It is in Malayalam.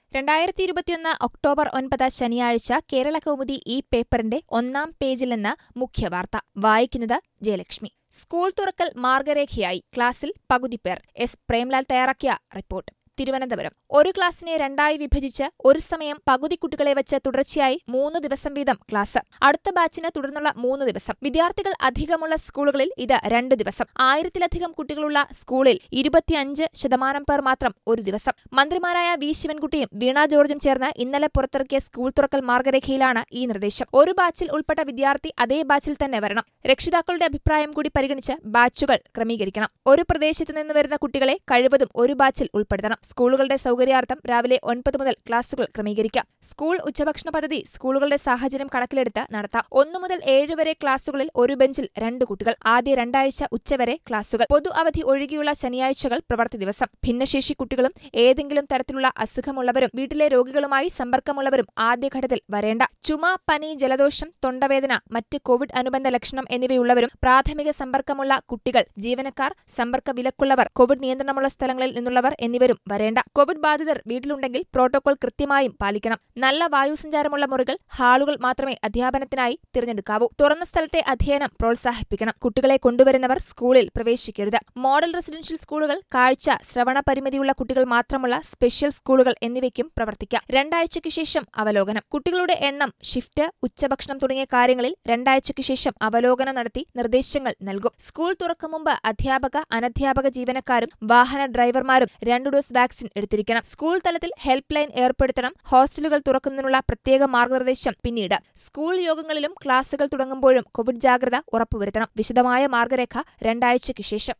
2021 ഒക്ടോബർ 9 ശനിയാഴ്ച കേരളകൗമുദി ഈ പേപ്പറിന്റെ ഒന്നാം പേജിൽ നിന്ന് മുഖ്യവാർത്ത വായിക്കുന്നത് ജയലക്ഷ്മി. സ്കൂൾ തുറക്കൽ മാർഗരേഖയായി, ക്ലാസിൽ പകുതി പേർ. എസ് പ്രേംലാൽ തയ്യാറാക്കിയ റിപ്പോർട്ട്. തിരുവനന്തപുരം. ഒരു ക്ലാസിനെ രണ്ടായി വിഭജിച്ച് ഒരു സമയം പകുതി കുട്ടികളെ വച്ച് തുടർച്ചയായി 3 ദിവസം വീതം ക്ലാസ്. അടുത്ത ബാച്ചിന് തുടർന്നുള്ള 3 ദിവസം. വിദ്യാർത്ഥികൾ അധികമുള്ള സ്കൂളുകളിൽ ഇത് 2 ദിവസം. 1000-ലധികം കുട്ടികളുള്ള സ്കൂളിൽ 25% പേർ മാത്രം ഒരു ദിവസം. മന്ത്രിമാരായ വി ശിവൻകുട്ടിയും വീണ ജോർജും ചേർന്ന് ഇന്നലെ പുറത്തിറക്കിയ സ്കൂൾ തുറക്കൽ മാർഗരേഖയിലാണ് ഈ നിർദ്ദേശം. ഒരു ബാച്ചിൽ ഉൾപ്പെട്ട വിദ്യാർത്ഥി അതേ ബാച്ചിൽ തന്നെ വരണം. രക്ഷിതാക്കളുടെ അഭിപ്രായം കൂടി പരിഗണിച്ച് ബാച്ചുകൾ ക്രമീകരിക്കണം. ഒരു പ്രദേശത്തു നിന്ന് വരുന്ന കുട്ടികളെ കഴിവതും ഒരു ബാച്ചിൽ ഉൾപ്പെടുത്തണം. സ്കൂളുകളുടെ സൗകര്യാർത്ഥം രാവിലെ 9 മുതൽ ക്ലാസുകൾ ക്രമീകരിക്കാം. സ്കൂൾ ഉച്ചഭക്ഷണ പദ്ധതി സ്കൂളുകളുടെ സാഹചര്യം കണക്കിലെടുത്ത് നടത്താം. 1 മുതൽ 7 വരെ ക്ലാസുകളിൽ ഒരു ബെഞ്ചിൽ 2 കുട്ടികൾ. ആദ്യ 2 ആഴ്ച ഉച്ചവരെ ക്ലാസുകൾ. പൊതു അവധി ഒഴികെയുള്ള ശനിയാഴ്ചകൾ പ്രവൃത്തി ദിവസം. ഭിന്നശേഷി കുട്ടികളും ഏതെങ്കിലും തരത്തിലുള്ള അസുഖമുള്ളവരും വീട്ടിലെ രോഗികളുമായി സമ്പർക്കമുള്ളവരും ആദ്യഘട്ടത്തിൽ വരേണ്ട. ചുമ, പനി, ജലദോഷം, തൊണ്ടവേദന, മറ്റ് കോവിഡ് അനുബന്ധ ലക്ഷണം എന്നിവയുള്ളവരും പ്രാഥമിക സമ്പർക്കമുള്ള കുട്ടികൾ, ജീവനക്കാർ, സമ്പർക്ക വിലക്കുള്ളവർ, കോവിഡ് നിയന്ത്രണമുള്ള സ്ഥലങ്ങളിൽ നിന്നുള്ളവർ എന്നിവരും വരേണ്ട. കോവിഡ് ബാധിതർ വീട്ടിലുണ്ടെങ്കിൽ പ്രോട്ടോകോൾ കൃത്യമായും പാലിക്കണം. നല്ല വായുസഞ്ചാരമുള്ള മുറികൾ, ഹാളുകൾ മാത്രമേ അധ്യാപനത്തിനായി തിരഞ്ഞെടുക്കാവൂ. തുറന്ന സ്ഥലത്തെ അധ്യയനം പ്രോത്സാഹിപ്പിക്കണം. കുട്ടികളെ കൊണ്ടുവരുന്നവർ സ്കൂളിൽ പ്രവേശിക്കരുത്. മോഡൽ റെസിഡൻഷ്യൽ സ്കൂളുകൾ, കാഴ്ച, ശ്രവണ പരിമിതിയുള്ള കുട്ടികൾ മാത്രമുള്ള സ്പെഷ്യൽ സ്കൂളുകൾ എന്നിവയ്ക്കും പ്രവർത്തിക്കാം. 2 ആഴ്ചയ്ക്ക് ശേഷം അവലോകനം. കുട്ടികളുടെ എണ്ണം, ഷിഫ്റ്റ്, ഉച്ചഭക്ഷണം തുടങ്ങിയ കാര്യങ്ങളിൽ 2 ആഴ്ചയ്ക്ക് ശേഷം അവലോകനം നടത്തി നിർദ്ദേശങ്ങൾ നൽകും. സ്കൂൾ തുറക്കും മുമ്പ് അധ്യാപക, അനധ്യാപക ജീവനക്കാരും വാഹന ഡ്രൈവർമാരും 2 ഡോസ് വാക്സിൻ എടുത്തിരിക്കണം. സ്കൂൾ തലത്തിൽ ഹെൽപ്പ് ലൈൻ ഏർപ്പെടുത്തണം. ഹോസ്റ്റലുകൾ തുറക്കുന്നതിനുള്ള പ്രത്യേക മാർഗനിർദ്ദേശം പിന്നീട്. സ്കൂൾ യോഗങ്ങളിലും ക്ലാസുകൾ തുടങ്ങുമ്പോഴും കോവിഡ് ജാഗ്രത ഉറപ്പുവരുത്തണം. വിശദമായ മാർഗരേഖ 2 ആഴ്ചയ്ക്ക് ശേഷം.